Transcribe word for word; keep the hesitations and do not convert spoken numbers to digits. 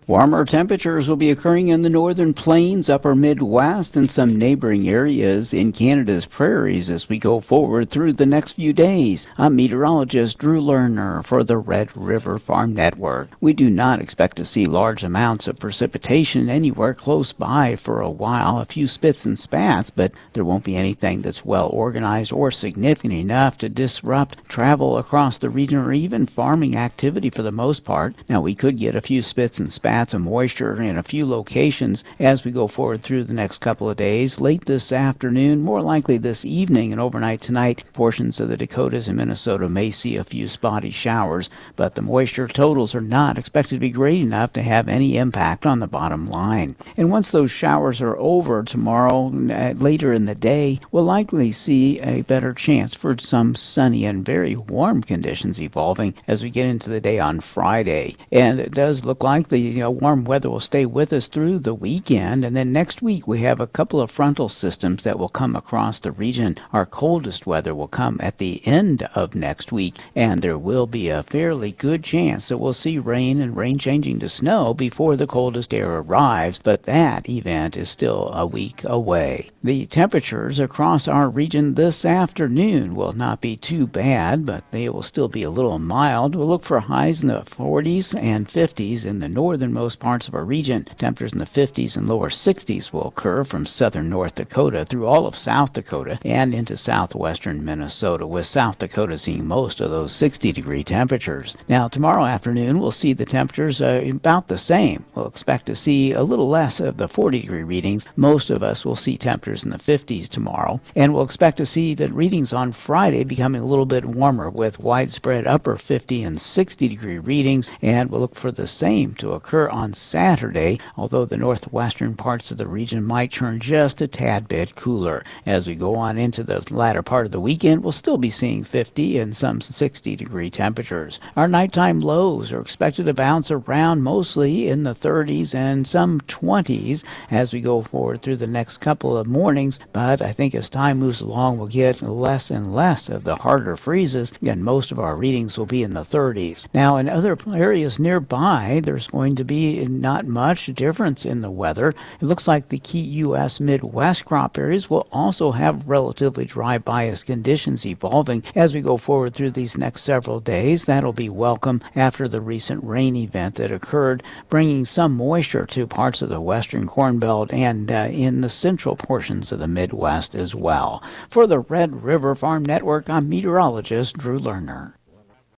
Warmer temperatures will be occurring in the northern plains, upper Midwest, and some neighboring areas in Canada's prairies as we go forward through the next few days. I'm meteorologist Drew Lerner for the Red River Farm Network. We do not expect to see large amounts of precipitation anywhere close by for a while, a few spits and spats, but there won't be anything that's well organized or significant enough to disrupt travel across the region or even farming activity for the most part. Now, we could get a few spits and spats of moisture in a few locations as we go forward through the next couple of days. Late this afternoon, more likely this evening and overnight tonight, portions of the Dakotas and Minnesota may see a few spotty showers, but the moisture totals are not expected to be great enough to have any impact on the bottom line. And once those showers are over tomorrow, uh, later in the day, we'll likely see a better chance for some sunny and very warm conditions evolving as we get into the day on Friday. And it does look like the you know, warm weather will stay with us through the weekend, and then next week we have a couple of frontal systems that will come across the region. Our coldest weather will come at the end of next week, and there will be a fairly good chance that we'll see rain and rain changing to snow before the coldest air arrives, but that event is still a week away. The temperatures across our region this afternoon will not be too bad, but they will still be a little mild. We'll look for highs in the forties and fifties in the northernmost parts of our region. Temperatures in the fifties and lower sixties will occur from southern North Dakota through all of South Dakota and into southwestern Minnesota, with South Dakota seeing most of those sixty degree temperatures. Now, tomorrow afternoon, we'll see the temperatures uh, about the same. We'll expect to see a little less of the forty degree readings. Most of us will see temperatures in the fifties tomorrow, and we'll expect to see the readings on Friday becoming a little bit warmer with widespread upper fifty and sixty degree readings, and we'll look for the same to occur on Saturday, although the northwestern parts of the region might turn just a tad bit cooler. As we go on into the latter part of the weekend, we'll still be seeing fifty and some sixty degree temperatures. Our nighttime lows are expected to bounce around mostly in the thirties and some twenties as we go forward through the next couple of mornings, but I think as time moves along, we'll get less and less of the harder freezes, and most of our readings will be in the thirties. Now, in other areas nearby, there's going to be not much difference in the weather. It looks like the key U S Midwest crop areas will also have relatively dry bias conditions evolving as we go forward through these next several days. That'll be welcome after the recent rain event that occurred, bringing some moisture to parts of the western Corn Belt and uh, in the central portions of the Midwest as well. For the Red River Farm Network, I'm meteorologist Drew Lerner.